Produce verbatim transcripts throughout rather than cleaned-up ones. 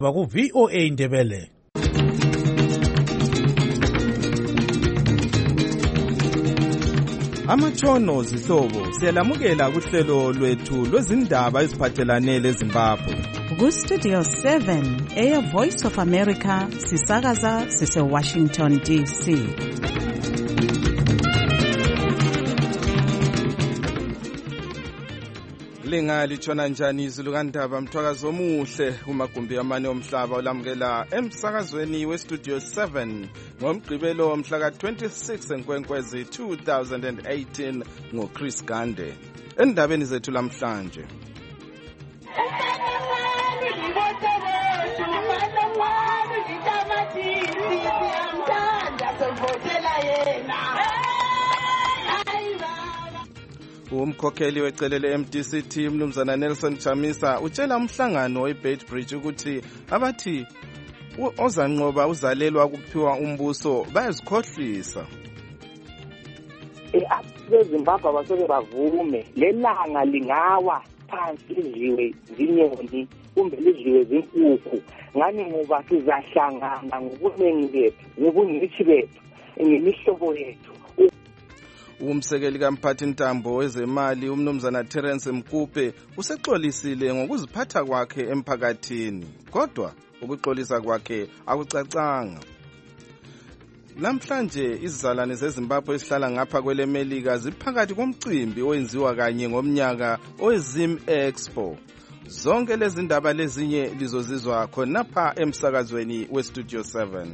Baku V O A Ndebele. Amatshono zihlobo siyalamukela kuhlelo lwethu lwezindaba eziphathelane leZimbabwe. Ku Studio seven, Air Voice of America, sisakaza sise Washington D C. Linga litshona njani izulu kandaba mthwakazi omuhle kumagumbi amane omhlaba olamukela emsakazweni we Studio seven ngomgqibelo mhla ka twenty-six enkwenkwezi two thousand eighteen ngo Chris Gande. Endabeni zethu lamhlanje. Umkhokheli wecelele M D C T Mnumzana Nelson Chamisa utshela umhlangano weBeitbridge ukuthi abathi ozanqoba uzalelwa kuphiwa umbuso bayazikhohlisa. eZimbabwe abasoke bavume lelanga lingawa phansi lidliwe zinyoni kumbe lidliwe zinkukhu ngani ngoba sizahlangana ngobuningi bethu ngobungcitshi bethu ngemihlobo yethu. Umsekeli kamphathi ntambo wezemali uMnumzana Terence Mkupe usexolisile ngokuziphatha kwakhe emphakathini, kodwa ukuxolisa kwakhe akucacanga. Namhlanje izizalwane zeZimbabwe esihlala ngapha kwelemelika ziphakathi komcimbi owenziwa kanye ngomnyaka oweZim Expo. Zonke lezi ndaba lezinye lizozizwa khonapha emsakazweni we Studio seven.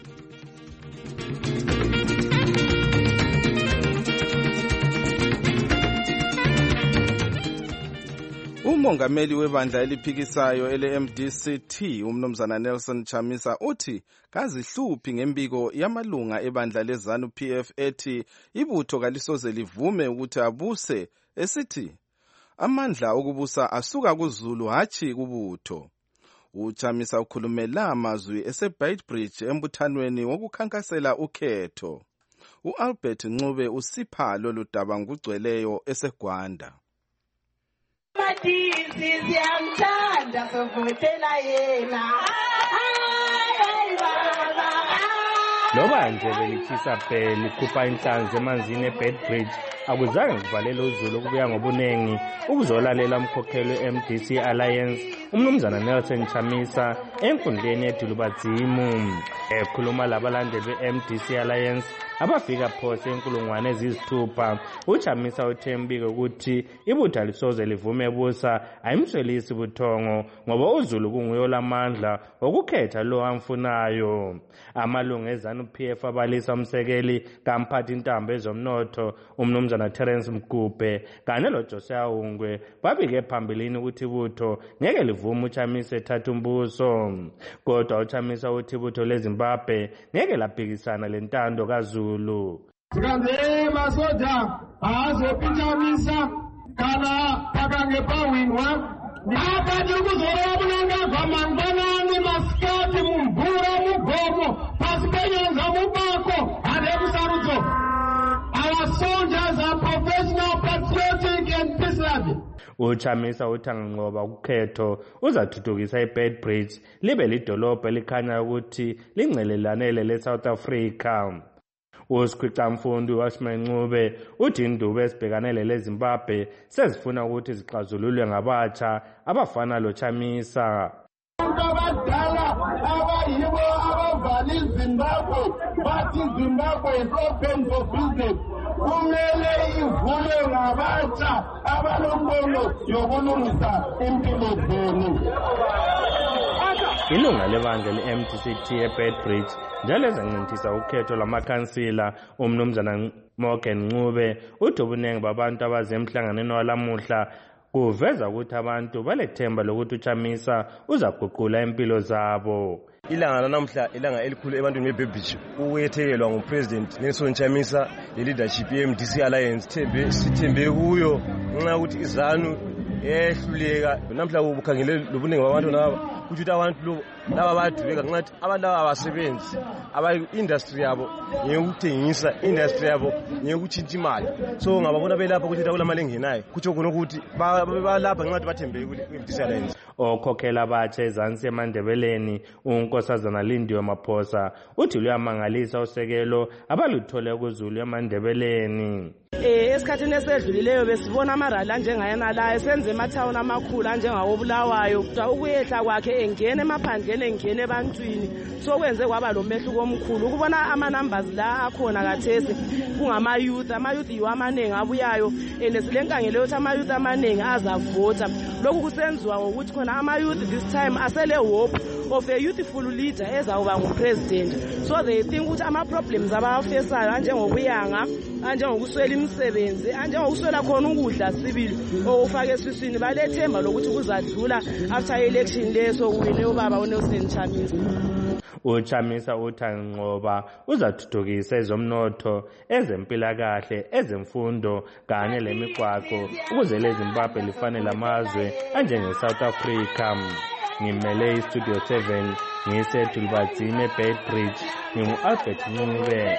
Umongameli webandla eliphikisayo ele M D C T uMnumzana Nelson Chamisa uthi kazihluphi ngembiko yamalunga ebandla leZANU P F ethi ibutho kalisoze livume ukuthi abuse, esithi amandla okubusa asuka kuZulu hathi kubutho. UChamisa ukhulumela amazwi eseBeitbridge embuthanweni wokukhankasela ukhetho. uAlbert Ncube usipha lolu daba ngugcweleyo eseGwanda. Siyamthanda sovotela yena. Loba nje belithisa bhe likhupha inhlanzi emanzini eBeitbridge akuzange kuvalela uZulu ukubuya ngobunengi ukuzolalela umkhokheli we-M D C Alliance uMnumzana Nelson Chamisa enkundleni yeDulubadzimu. Ekhuluma labalandeli be-M D C Alliance abafika phose inkulungwane eziyisithupha, uChamisa uthembike ukuthi ibutho lisoze livume busa ayimswelisi buthongo ngoba uZulu kunguye olamandla okukhetha lo amfunayo. Amalunga eZANU P F abalisa umsekeli kamphathi ntambo ezomnotho uMnumzana Terence Mkupe kanye loJosiah Ungwe babike phambilini ukuthi ibutho ngeke livume uChamisa ethatha umbuso, kodwa uChamisa uthi ibutho leZimbabwe ngeke laphikisana lentando kaZulu. Sikanze masoja azopichamisa kana pakange pawinwa akati kuzorora bunanga vamangwanani masikati mumvura mugomo pasi penyanza mubako hade kusarudzo. Our soldiers are professional, patriotic and peace-loving. uChamisa uthi anganqoba ukhetho uzathuthukisa iBeitbridge libe lidolobha elikhanya ukuthi lingcelelanele leSouth Africa. uSikhwicamfundo waShimancube uthi indubo ezibhekanele leZimbabwe sezifuna ukuthi zixazululwe ngabatsha abafana loChamisa. Abadala abayibo abavali iZimbabwe bathi Zimbabwe is open for business. Kumele ivulwe ngabatsha abalombono yokulungisa impilo zenu. Ilunga lebandla le-M D C T eBeitbridge njalo ezancintisa ukhetho lwamakhansila uMnumzana Morgan Ncube uthi ubunengi babantu abaze emhlanganweni walamuhla kuveza ukuthi abantu balethemba lokuthi uChamisa uzaguqula impilo zabo. Ilanga lanamhla ilanga elikhulu ebantwini beBeitbridge ukuyethekelwa nguPresident Nelson Chamisa le-leadership ye-M D C Alliance. Thembe sithembe kuyo ngenxa ukuthi iZANU ehluleka namhla ukukhangele lobunengi babantu naba ukuthi abantu lo laba badubeka ngathi abantu laba abasebenzi aba-industry yabo ngekuthengisa industry yabo ngekutshintsha imali so ngababona belapha ukuthi kula mali engenayo kutsho khona ukuthi balapha ngenxa bathembeke kwi-M D C Alliance. Okhokhela abatsha ezansi emandebeleni unkosazana Lindiwe Maphosa uthi luyamangalisa usekelo abaluthole kuzulu emandebeleni. Eh esikhathini esedlulileyo besibona amarali anjengayena la esenze emathawuni amakhulu anjengawo Bulawayo ukuyehla kwakhe engene emaphandleni engene ebantwini so kwenze kwaba lo mehluko omkhulu ukubona ama numbers la akhona kathesi kungama youth ama youth yiwo amaningi abuyayo enesilenkangelo yokuthi ama youth amaningi azavota lokhu kusenziwa ngokuthi khona ama youth this time asele hope of a youthful leader ezawuba ngupresident so they think ukuthi ama problems abafesayo anjengokuyanga anjengokuswela imisebenzi anjengokuswela khona ukudla sibili okufaka esiswini balethemba lokuthi kuzadlula after election leso kuwine ubaba uNelson Chamisa. uChamisa uthi Nqoba uzathuthukisa ezomnotho ezempilakahle ezemfundo kanye lemigwaqo ukuze leZimbabwe lifanele amazwe anjenge South Africa. Ngimele iStudio seven ngisethu Libadzime Bedbridge ngingu Albert Ncube.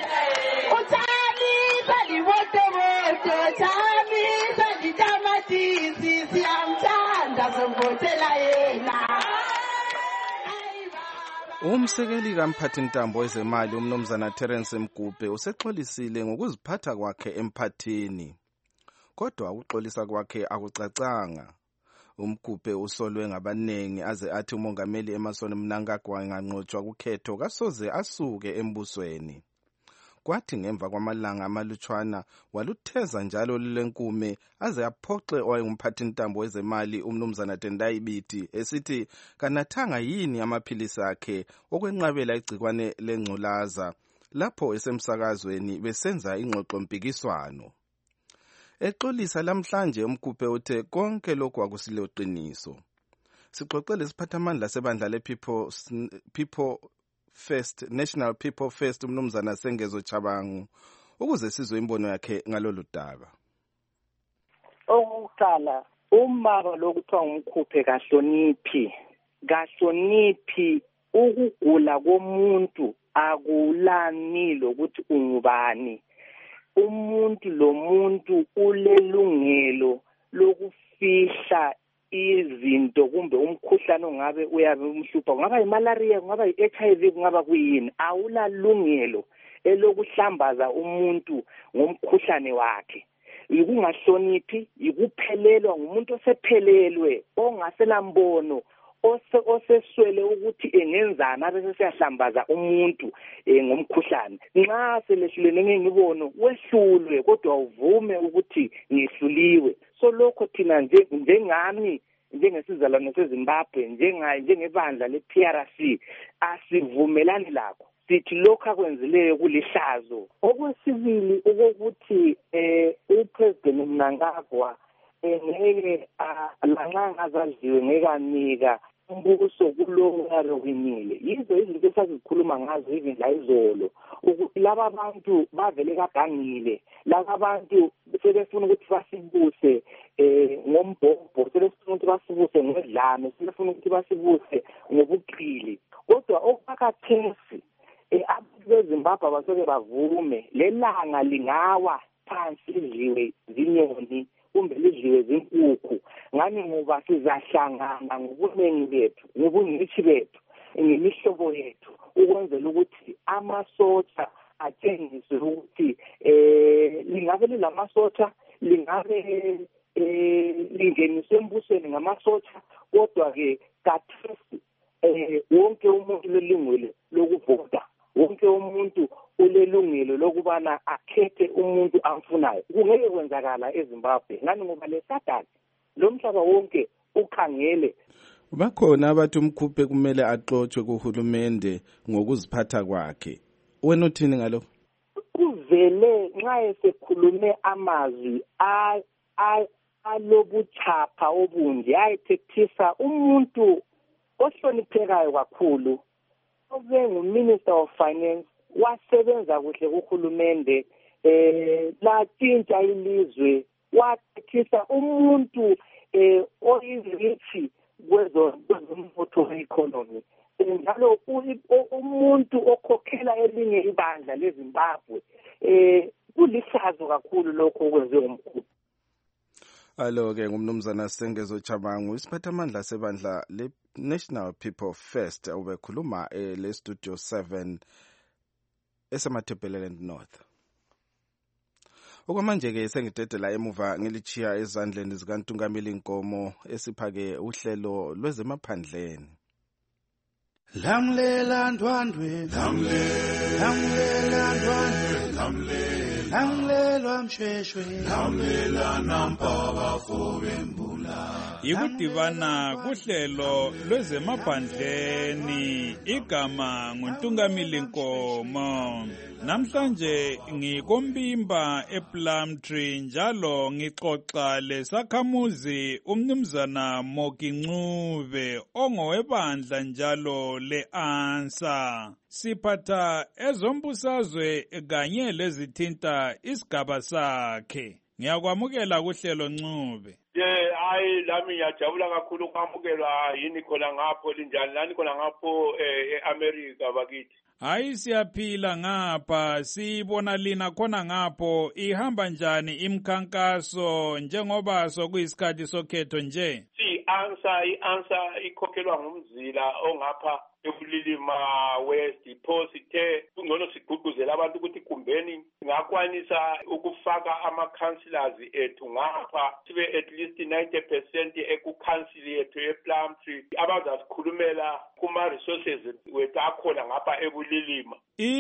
Umsekeli kamphathintambo wezemali umnumzana Terence Mgubhe usexolisile ngokuziphatha kwakhe emphathini. Kodwa ukuxolisa kwakhe akucacanga. Umgubhe usolwe ngabanengi aze athi umongameli Emmerson Mnangagwa enganqotshwa kukhetho kasoze asuke embusweni. Kwathi ngemva kwamalanga amalutshwana walutheza njalo lilenkume aze aphoxe owayengumphathintambo wezemali umnumzana Tendai Biti esithi kanathanga yini amaphilisi akhe okwenqabela igcikwane lengculaza lapho esemsakazweni besenza ingxoxo mpikiswano. Exolisa lamhlanje Mgubhe uthe konke lokhu akusiloqiniso. Sixoxele siphathamandla sebandla lePeople People First National People First umnumzana Sengezo Chabangu ukuze sizwe imbono yakhe ngalolu daba. Okuqala umama lokuthiwa ngumkhuphe kahloniphi kahloniphi ukugula komuntu akulani lokuthi ungubani. Umuntu lo muntu ulelungelo lokufihla izinto kumbe umkhuhlane ongabe uyabe umhlupha ngaba imalaria ngaba iH I V ngaba kuyini awulalungelo elokuhlambaza umuntu ngomkhuhlane wakhe. Ikungahloniphi ikuphelelwa ngumuntu osephelelwe ongaselambono oseswele ukuthi engenzana bese siyahlambaza umuntu ngomkhuhlane. Nxa selehlulene ngengibono wehlulwe kodwa uvume ukuthi ngihluliwe. So lokho thina nje njengami njengesizalwane seZimbabwe njenga njengebandla leP R C asivumelani lakho. Sithi lokho akwenzileyo kulihlazo. Okwesibili ukuthi eh uPresident Mnangagwa engeke lanxa ngazadliwe ngekanika umbuso kulongaro kwinile. Yizo izinto esazikhuluma ngazo even la izolo ukuthi laba bantu bavele kagangile laba bantu sebefuna ukuthi basibuse eh ngombhobho sebefuna ukuthi basibuse ngedlame sebefuna ukuthi basibuse ngobuqili kodwa okakathesi eh abantu beZimbabwe abasoke bavume lelanga lingawa phansi lidliwe zinyoni kumbe lidliwe zinkukhu ngani ngoba sizahlangana ngobuningi bethu ngobungcitshi bethu ngemihlobo yethu ukwenzela ukuthi amasotsha atshengiswe ukuthi eh lingabe lilamasotsha lingabe eh lingeniswe embusweni ngamasotsha kodwa ke kathesi eh wonke umuntu lelungelo lokuvota wonke umuntu ulelungelo lokubana akhethe umuntu amfunayo. Kungeke kwenzakala eZimbabwe ngani ngoba lesadala lo mhlaba wonke ukhangele. Bakhona abathi uMgubhe kumele axoxwe kuhulumende ngokuziphatha kwakhe. Wena uthini ngalokho? Kuvele nxa esekhulume amazwi alobuchapha obunje ayethethisa umuntu ohloniphekayo kakhulu obenguMinister of Finance wasebenza kuhle kuhulumende eh latshintsha ilizwe wathethisa umuntu eh oyizirithi kwezomnotho we-economy. Njalo umuntu okhokhela elinye ibandla leZimbabwe eh kulihlazo kakhulu lokho okwenziwe umkhulu. Alo-ke ngumnumzana Sengezo Chabangu, isiphathamandla sebandla le-National People First, ubekhuluma eh, le-Studio seven esemaThebeleland North. Okwamanje-ke sengidedela emuva ngilichiya ezandleni zikaNtungameli Nkomo esiphake uhlelo lwezemaphandleni. Lamlela ndwandwe, lamlela ndwandwe, lamlelwa mshweshwe, lamlela nampaba fobembula. Yikudibana kuhlelo lwezemaphandleni, igama nguNtungameli Nkomo. Namhlanje ngikombimba ePlumtree njalo ngixoxa lesakhamuzi umnumzana Mokincube ongowebandla njalo le-ANSA. Siphatha ezombusazwe kanye lezithinta isigaba sakhe. Ngiyakwamukela kuhlelo Ncube. ye hayi lami ngiyajabula kakhulu ukwamukelwa yini khona ngapho linjani lani khona ngapho eAmerica bakithi. Hayi siyaphila ngapha, sibona lina khona ngapho ihamba njani imkhankaso njengoba sokuyisikhathi sokhetho nje? Si ANSA i-ANSA ikhokhelwa ngumzila ongapha eBulilima West iphosithe kungcono sigqugquzela abantu ukuthi kumbeni ngakwanisa ukufaka ama-councillors ethu ngapha sibe at least ninety percent ekucouncil yethu ePlumtree abazasikhulumela kuma-resources wethu akhona ngapha eBulilima.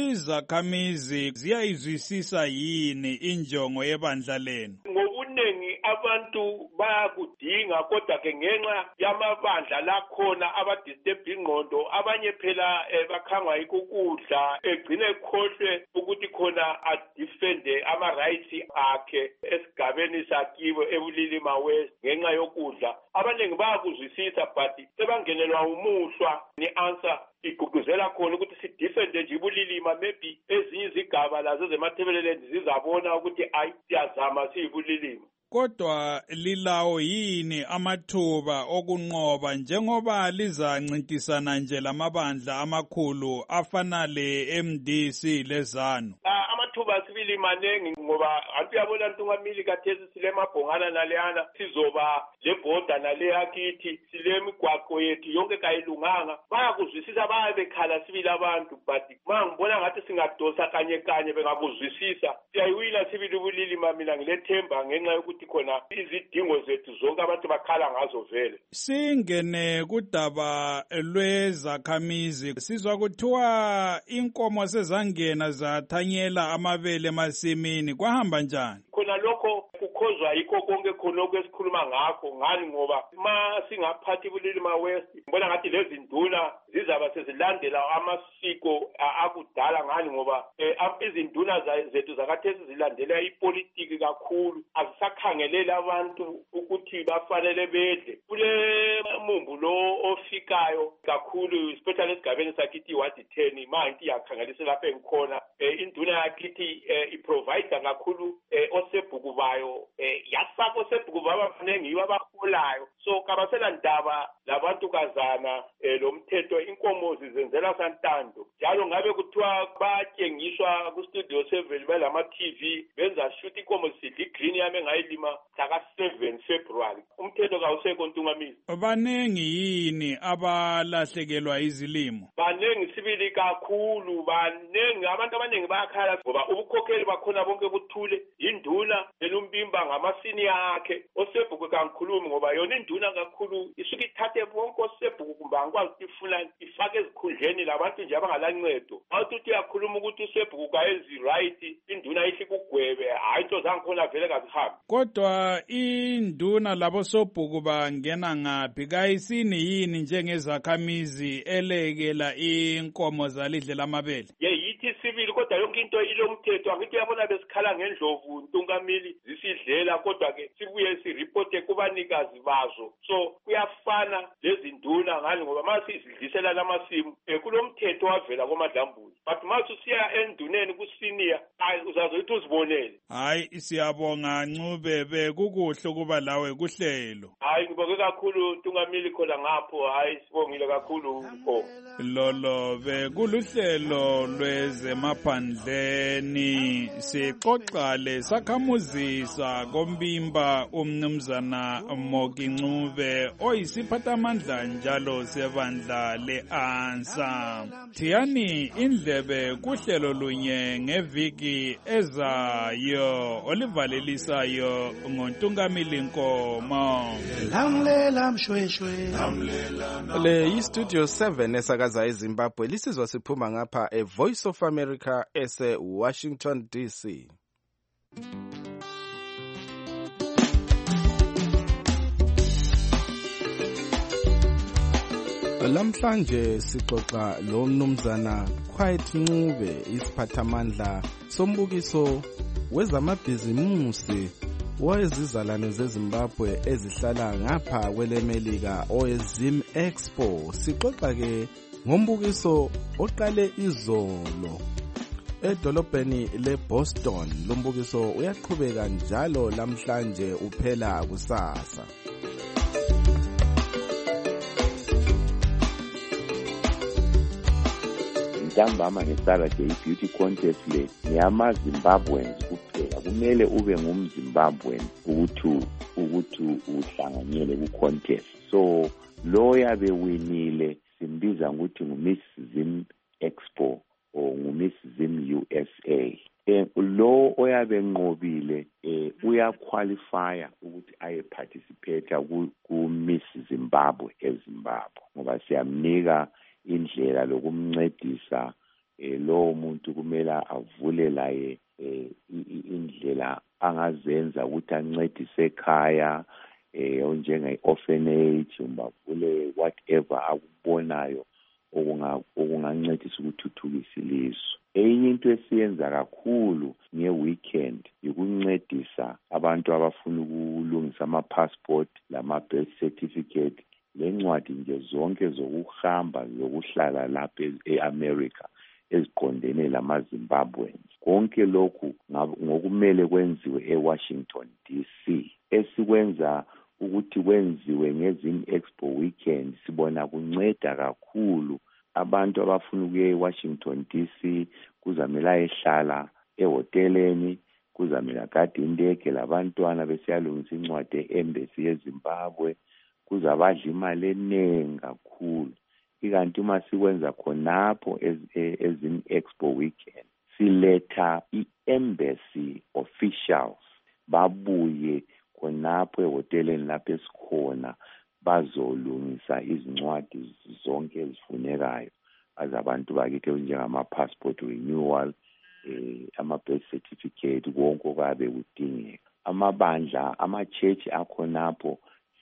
Izakhamizi ziyayizwisisa yini injongo yebandla lenu? Ngobuningi abantu bayakudinga kodwa ke ngenxa yamabandla lakhona abadisturb ingqondo abanye phela bakhangwa ikukudla egcine ekhohlwe ukuthi khona adefende ama-rights akhe esigabeni sakibo eBulilima West ngenxa yokudla. Abaningi bayakuzwisisa but sebangenelwa umuhlwa ni-ANSA igqugquzela khona ukuthi sidefende nje iBulilima, maybe ezinye izigaba lazo zemaThebeleland zizabona ukuthi ayi siyazama siyiBulilima. Kodwa lilawo yini amathuba okunqoba njengoba lizancintisana nje lamabandla amakhulu afana le-M D C lezanu? Amathuba sibili manengi ngoba antiyabona Ntungameli kathesi sile mabhongana naleyana sizoba lebhoda naleya kithi sile migwaqo yethu yonke kayilunganga. Bayakuzwisisa bayabekhala sibili abantu but mangibona ngathi singadosa kanye kanye bengakuzwisisa siyayiwina sibili uBulilima. Mina ngilethemba ngenxa yokuthi khona izidingo zethu zonke abantu bakhala ngazo vele. Singene kudaba lwezakhamizi sizwa kuthiwa inkomo sezangena zathanyela amabele emasimini, kwahamba njani? Khona lokho kukhozwa yikho konke khonoko esikhuluma ngakho ngani ngoba ma singaphathi iBulilima West ngibona ngathi lezi nduna zizaba sezilandela amasiko akudala ngani ngoba izinduna zethu zakathesi zilandela ipolitiki kakhulu, azisakhangelela abantu ukuthi bafanele bedle. Kule mumbu lo ofikayo kakhulu especially esigabeni sakithi wadi ten manje iyakhangelisa lapha engikhona induna yakithi iprovide kakhulu osebhuku bayo yasaka osebhuku babafanele ngiyo abaholayo, so kabasela ndaba labantu kazana lo mthetho inkomo zizenzela santando njalo ngabe kuthiwa batshengiswa ku-Studio seven belama-T V benza shoot inkomo sidla igreen yami engayilima mhlaka seven February. Umthetho kawusekho Ntungameli. Banengi yini abalahlekelwa izilimo? Banengi sibili kakhulu, banengi abantu abanengi bayakhala ngoba ubukhokheli bakhona bonke buthule. Induna elumbimba ngamasini yakhe osebhuku kangikhulumi ngoba yona induna kakhulu isuke ithathe bonke osebhuku kumbe angikwazi ukuthi ifuna ifake ezikhundleni labantu nje abangalancedo. Awuthi uthi uyakhuluma ukuthi usebhuku kayenzi right induna ihle kugwebe hayi into zangikhona vele kazihambi. Kodwa induna labo sobhuku bangena ngaphi kayisini yini njengezakhamizi elekela inkomo zalidle lamabele? Ye yithi sibili kodwa yonke into ilomthetho. Angithi uyabona besikhala ngendlovu ntungamili zisidlela kodwa ke sibuye siripote kubanikazi bazo. So kuyafana lezi nduna ngani ngoba mase sidlisela lamasimu kulomthetho wavela kwamadlambulu. But mase usiya enduneni kusenior ayi uzazothi uzibonele. Hayi siyabonga Ncube bekukuhle ukuba lawe kuhlelo. Hayi ngibonge kakhulu Ntungamili khona ngapho. Hayi sibongile kakhulu mfo. Lolo bekuluhlelo lwezemaphandleni sixoxa lesakhamuzisa kombimba umnumzana Moki Ncube oyisiphathamandla njalo sebandla le-ANSA. Thiyani indlebe kuhlelo lunye ngeviki ezayo olivalelisayo ngoNtungamili Nkomo. Lamlela mshweshwe. Le yi-Studio seven esakaza eZimbabwe lisizwa siphuma ngapha e-Voice of America ese-Washington D C. Lamhlanje sixoxa lo mnumzana Quiet Ncube isiphathamandla sombukiso wezamabhizimusi wezizalwane zeZimbabwe ezihlala ngapha kwelemelika oweZim Expo. Sixoxa ke ngombukiso oqale izolo edolobheni leBoston. Lo mbukiso uyaqhubeka njalo lamhlanje uphela kusasa. Ntambama ngeSaturday i-beauty contest le ngeyama-Zimbabweans kuphela. Kumele ube ngumZimbabwean ukuthi ukuthi uhlanganyele ku-contest. So lo yabe winile simbiza ukuthi nguMiss Zim Expo or nguMiss Zim U S A. Eh lo oyabe nqobile eh uyaqualifya ukuthi aye participate ku Miss Zimbabwe eZimbabwe ngoba siyamnika indlela lokumncedisa eh lo muntu kumele avule laye eh indlela angazenza ukuthi ancedise ekhaya eh njenge orphanage umbavule whatever akubonayo okungancedisa ukuthuthukisa ilizwe. Enye into esiyenza kakhulu nge-weekend ukuncedisa abantu abafuna ukulungisa ama-passport lama-birth certificate lencwadi nje zonke zokuhamba zokuhlala lapha e-America eziqondene lama-Zimbabweans. Konke lokhu ngokumele kwenziwe e-Washington D C. Esikwenza ukuthi kwenziwe ngeZim Expo weekend sibona kunceda kakhulu abantu abafuna ukuya e-Washington D C. Kuzamela ehlala ehoteleni, kuzamela kade indege labantwana besiyalungisa incwadi e-embassy yeZimbabwe, kuzabadla imali eningi kakhulu. Ikanti uma sikwenza khonapho eZim Expo weekend siletha i-embassy officials babuye khonapho ehoteleni lapho esikhona bazolungisa izincwadi zonke ezifunekayo azabantu bakithi njengama-passport renewal, eh, ama-birth certificate, konke okabe kudingeka. Amabandla, ama-church akhonapho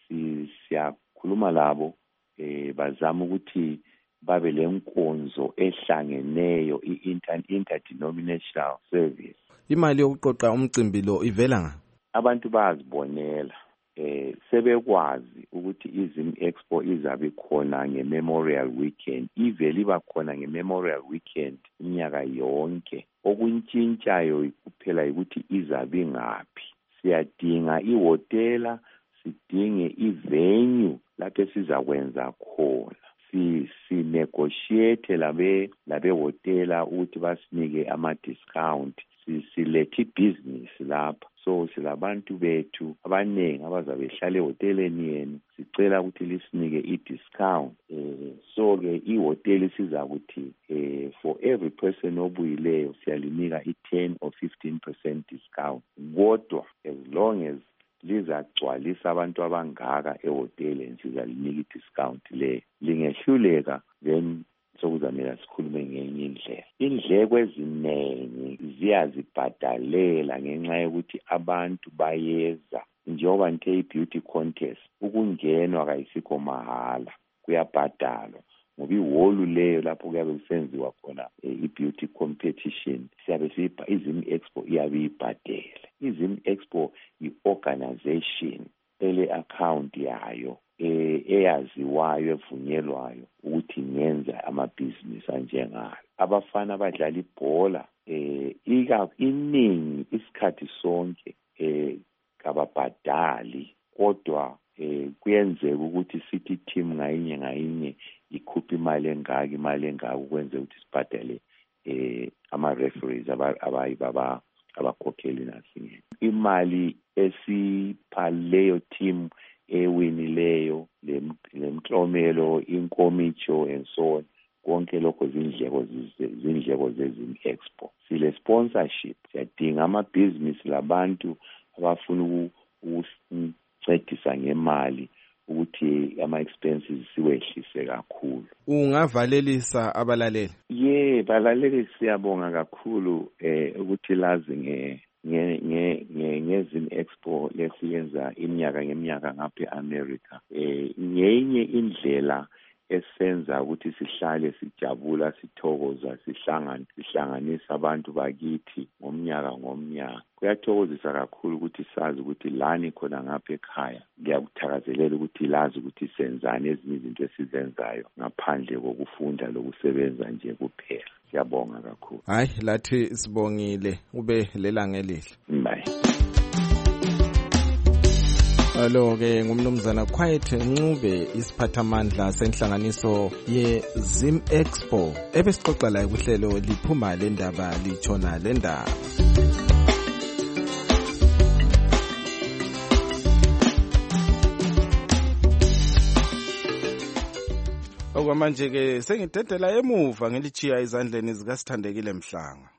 siyakhuluma labo eh bazama ukuthi babe lenkonzo ehlangeneyo i-interdenominational service. Imali yokuqoqa umcimbi lo ivela nga abantu bazibonela eh sebekwazi ukuthi iZim Expo izabe khona nge-Memorial Weekend, ivele iba khona nge-Memorial Weekend iminyaka yonke. Okuntshintshayo kuphela ukuthi izabe ngaphi. Siyadinga ihotela, sidinge ivenue lapho sizakwenza khona. Si si negotiate labe labe hotela ukuthi basinike ama discount. Si silethe business lapha. So silabantu bethu abanengi abazabe behlala ehoteleni yenu, sicela ukuthi lisinike i-discount. Eh so ke ihoteli siza ukuthi eh for every person obuyileyo siyalinika i-ten or fifteen percent discount. Kodwa as long as lizacwalisa abantu abangaka ehoteli sizalinika i-discount le. Lingehluleka then sokuzamela sikhulume ngenye indlela. Indleko eziningi ziyazibhadalela ngenxa yokuthi abantu bayeza njengoba nte beauty contest ukungenwa kayisikho mahala, kuyabhadalwa. ngoba ihholu leyo lapho kuyabe kusenziwa khona i-beauty competition siyabe siyibha iZim Expo iyabe ibhadele. iZim Expo i-organization ele account yayo eh eyaziwayo evunyelwayo ukuthi ngenza amabhizinisi anjengayo. Abafana abadlala ibhola eh ika iningi isikhathi sonke eh kababhadali, kodwa eh kuyenzeka ukuthi city team ngayinye ngayinye ikhupha imali engaka imali engaka ukwenza ukuthi sibhadale eh ama referees abayibaba abakhokheli nasinye. Imali esipha leyo team ewinileyo lemklomelo inkomitsho and so on, konke lokho zindleko zindleko zeZim Expo. Sile sponsorship siyadinga amabhizinisi labantu abafuna ukuncedisa ngemali ukuthi ama expenses siwehlise kakhulu. Ungavalelisa abalaleli? Ye balaleli siyabonga kakhulu eh ukuthi lazi nge nge nge ngeZim Expo lesiyenza iminyaka ngeminyaka ngapha eAmerica. Eh ngenye indlela esenza ukuthi sihlale sijabula sithokoza sihlangana sihlanganisa abantu bakithi ngomnyaka ngomnyaka. Kuyathokozisa kakhulu ukuthi sazi ukuthi lani khona ngapha ekhaya ngiyakuthakazelela ukuthi lazi ukuthi senzani ezinye izinto esizenzayo ngaphandle kokufunda lokusebenza nje kuphela. Siyabonga kakhulu. Hayi lathi sibongile ube lelanga elihle. Bye. Alo ke ngumnumzana Quiet Ncube isiphathamandla senhlanganiso yeZim Expo ebesixoxa la kuhlelo liphuma le ndaba lichona le ndaba. Okwamanje ke sengidedela emuva ngilichiya izandleni zikaSithandekile Mhlanga.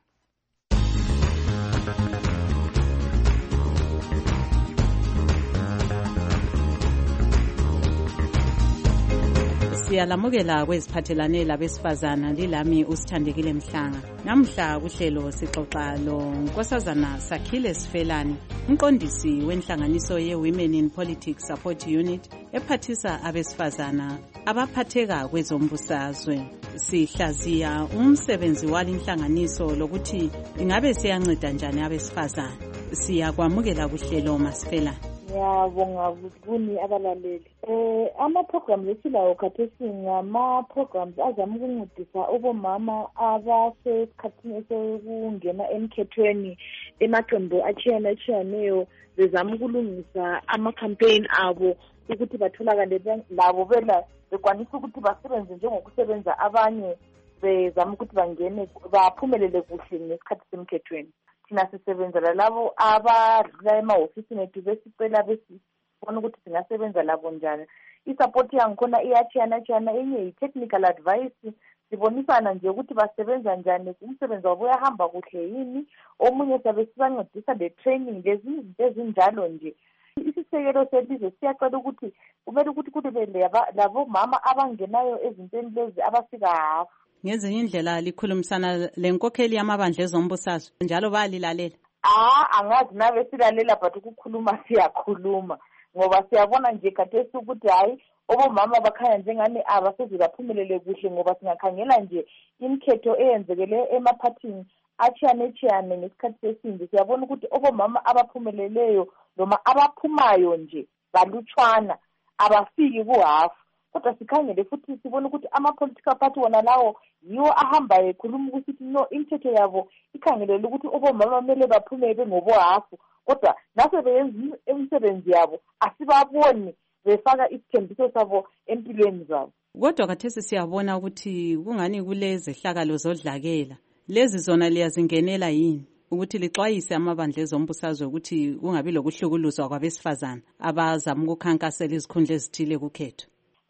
Siyalamukela kweziphathelane labesifazana lilami uSithandekile Mhlanga. Namhla kuhlelo sixoxa lo Nkosazana Sakhile Sifelani, umqondisi wenhlanganiso ye-Women in Politics Support Unit ephathisa abesifazana abaphatheka kwezombusazwe. Sihlaziya umsebenzi walinhlanganiso lokuthi ingabe siyanceda njani abesifazana. Siyakwamukela kuhlelo Masifelani. Ngiyabonga kuni abalaleli. Eh ama programs esilawo khathesi ngama programs azama ukuncedisa obomama abasesikhathini sokungena emkhethweni emaqembu achiyana achiyaneyo bezama ukulungisa ama campaign abo ukuthi batholakale labo bela bekwanisa ukuthi basebenze njengokusebenza abanye bezama ukuthi bangene baphumelele kuhle ngesikhathi semkhethweni. Thina sisebenzela labo abadlula emahofisini ethu besicela besibona ukuthi singasebenza labo njani. I-support yangikhona iyachiyana-chiyana, enye yi-technical advice, sibonisana nje ukuthi basebenza njani, umsebenzi wabo uyahamba kuhle yini. Omunye siyabe sibancedisa le-training, lezi izinto ezinjalo nje. Isisekelo selizwe siyacela ukuthi kumele ukuthi kube labo mama abangenayo ezintweni lezi abafika hafu. Ngezinye indlela likhulumisana lenkokheli yamabandla ezombusazwe njalo balilalela? Ah, angazi nabe silalela but ukukhuluma siyakhuluma ngoba siyabona nje khathesi ukuthi hayi obomama bakhanya njengani abaseze baphumelele kuhle ngoba singakhangela nje imkhetho eyenzekele emaphathini achiyane-chiyane ngesikhathi sesimbi. Siyabona ukuthi obomama abaphumeleleyo noma abaphumayo nje balutshwana abafiki kuhafu. Kodwa sikhangele futhi sibona ukuthi ama-political party wona lawo yiwo ahambayo ekhuluma ukuthi no imithetho yabo ikhangelele ukuthi obomama bamele baphume bengobohafu, kodwa nase beyenza imisebenzi yabo asibaboni befaka isithembiso sabo empilweni zabo. Kodwa khathesi siyabona ukuthi kungani kulezehlakalo zodlakela. Lezi zona liyazingenela yini ukuthi lixwayise amabandla ezombusazwe ukuthi kungabi lokuhlukuluzwa kwabesifazana abazama ukukhankasela izikhundla ezithile kukhetho?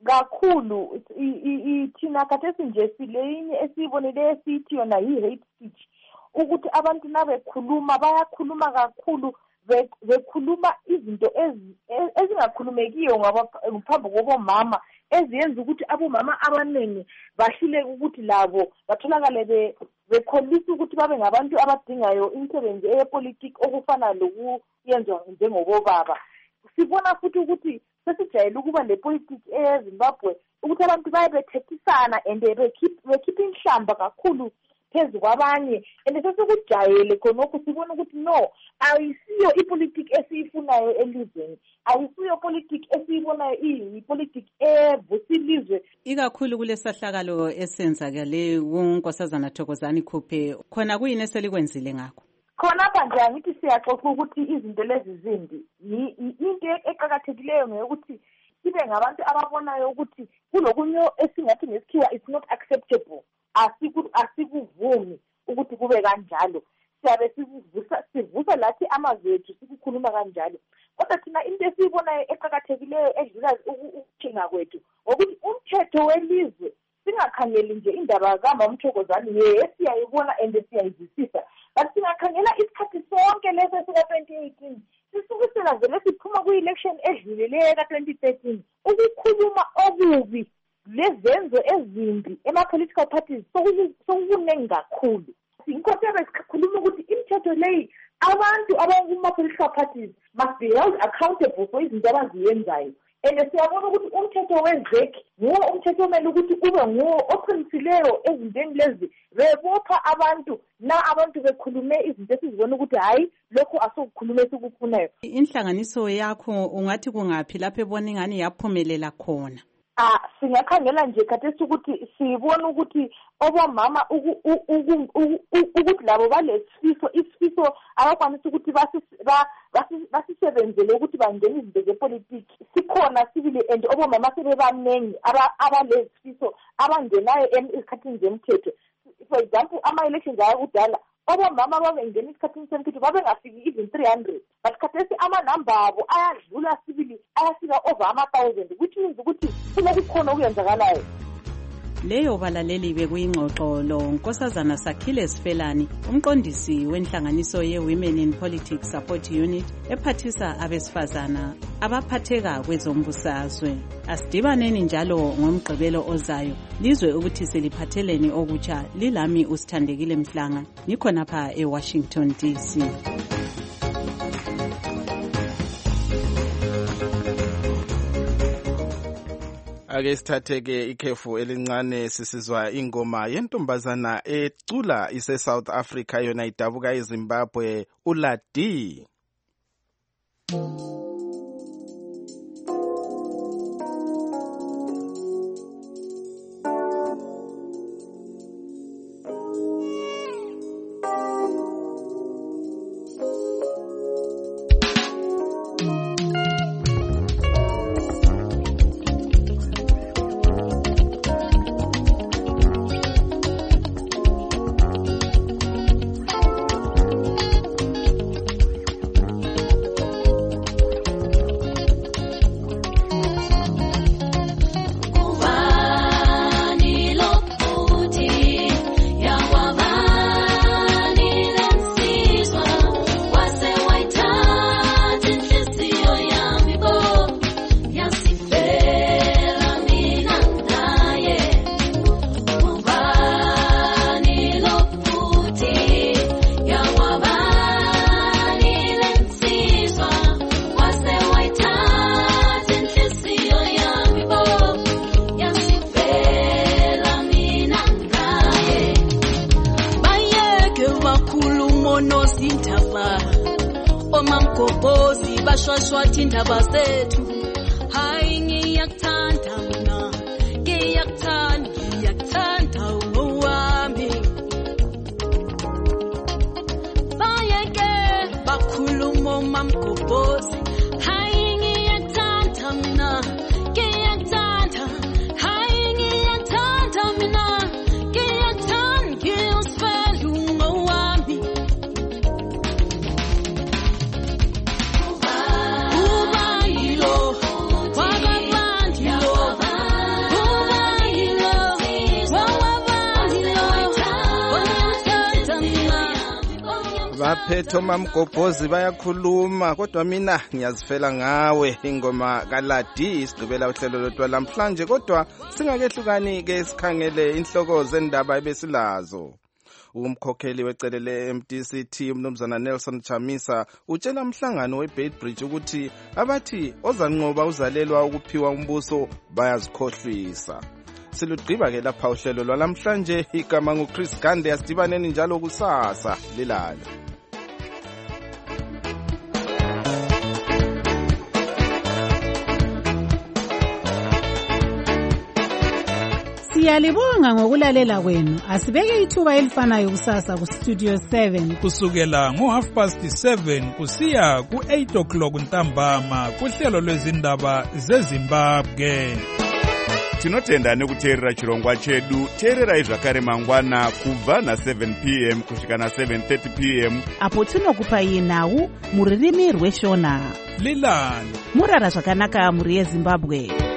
Kakhulu thina khathesi nje sileyini esiyibonele esithi yona yi-hate speech, ukuthi abantu nabekhuluma bayakhuluma kakhulu, bekhuluma izinto ezingakhulumekiyo ngaphambi kobomama eziyenza ukuthi abomama abaningi bahluleke ukuthi labo batholakale bekholisa ukuthi babe ngabantu abadingayo imisebenzi eyepolitiki okufana lokuyenzwa njengobobaba. Sibona futhi ukuthi sesijayele ukuba le politiki ezimbabwe ukuthi abantu baye bethethisana and bekhipha inhlamba kakhulu phezu kwabanye and sesikujayele khonokho sibona ukuthi no ayisiyo ipolitiki esiyifunayo elizweni ayisiyo politiki esiyibonayo iyipolitiki evusa ilizwe ikakhulu kulesahlakalo esenzakale kuNkosazana Thokozani Khuphe khona kuyini eselikwenzile ngakho khona manje angithi siyaxoxa ukuthi izinto lezi zimbi into eqhakathekileyo ngokuthi sibe ngabantu ababonayo ukuthi kulokunyo esingathi ngesikhiwa it's not acceptable asikuvumi ukuthi kube kanjalo siyabe sivusa sivusa lathi amazwi ethu sikukhuluma kanjalo kodwa thina into esiyibonayo eqhakathekileyo edlula ukuthinga kwethu ngokuthi umthetho welizwe singakhangeli nje indaba kaMama Thokozani ye siyayibona and siyayizwisisa but singakhangela isikhathi sonke leso sika twenty eighteen sisukusela vele siphuma ku-election edlulileyo ka-twenty thirteen ukukhuluma okubi lezenzo ezimbi ema-political parties sokukuningi kakhulu inkosi yabe sikhuluma ukuthi imithetho leyi abantu abakuma-political parties must be held accountable for izinto abaziyenzayo and siyabona ukuthi umthetho wezek nguwo umthetho omele ukuthi ube nguwo oqinisileyo ezintweni lezi bebopha abantu na abantu bekhulume izinto esizibona ukuthi hayi lokho asokukhulume esikufunayo. Inhlanganiso yakho ungathi kungaphi lapho ebona ingani yaphumelela khona? Ah singakhangela nje khathesi ukuthi sibona ukuthi obamama ukuthi labo balesifiso isifiso abakwanisa ukuthi basisebenzele ukuthi bangene izinto zepolitiki sikhona sibili and obamama sebebanengi abalesifiso abangenayo esikhathini zemthetho. For example ama-elections ayakudala obamama babengena isikhathini semthetho babengafiki even three hundred but khathesi amanamba abo ayadlula sibili ayafika over ama-thousand which means ukuthi kunokukhona okuyenzakalayo. Leyo balaleli bekuyingxoxo lo Nkosazana Sakhile Sifelani umqondisi wenhlanganiso ye-Women in Politics Support Unit ephathisa abesifazana abaphatheka kwezombusazwe. Asidibaneni njalo ngomgqibelo ozayo lizwe ukuthi seliphatheleni okutsha. Lilami uSithandekile Mhlanga nikhonapha eWashington D C. Ake sithatheke ikhefu elincane sisizwa ingoma yentombazana ecula ise South Africa yona idabuka eZimbabwe uLadi. bashwashwathi indaba zethu hayi ngiyakuthanda mina ngiyakuthanda ngiyakuthanda uwami bayeke bakhuluma mamgobhozi hayi ngiyakuthanda mina ngiyakuthanda hayi ngiyakuthanda mina ngiyakuthanda ngiyosifela uwami Baphetho mamgobhozi bayakhuluma kodwa mina ngiyazifela ngawe ingoma kaLadi isigqibela uhlelo lodwa namhlanje kodwa singakehlukani ke sikhangele inhloko zendaba ebesilazo. Umkhokheli wecele le-M D C T umnumzana Nelson Chamisa utshela umhlangano we-Beitbridge ukuthi abathi ozanqoba uzalelwa ukuphiwa umbuso bayazikhohlisa. Silugqiba-ke lapha uhlelo lwalamhlanje. Igama nguChris Gande. Asidibaneni njalo kusasa lilala. Siyalibonga ngokulalela kwenu. Asibeke ithuba elifanayo kusasa ku Studio seven kusukela ngo half past seven kusiya ku eight o'clock ntambama kuhlelo lwezindaba zeZimbabwe. Tinotenda nekuteerera chirongwa chedu. Teererai zvakare mangwana kubva na seven p m kusvika na seven thirty p m apo tinokupai nhau muririmi rweshona. Lilani murara zvakanaka muri yeZimbabwe.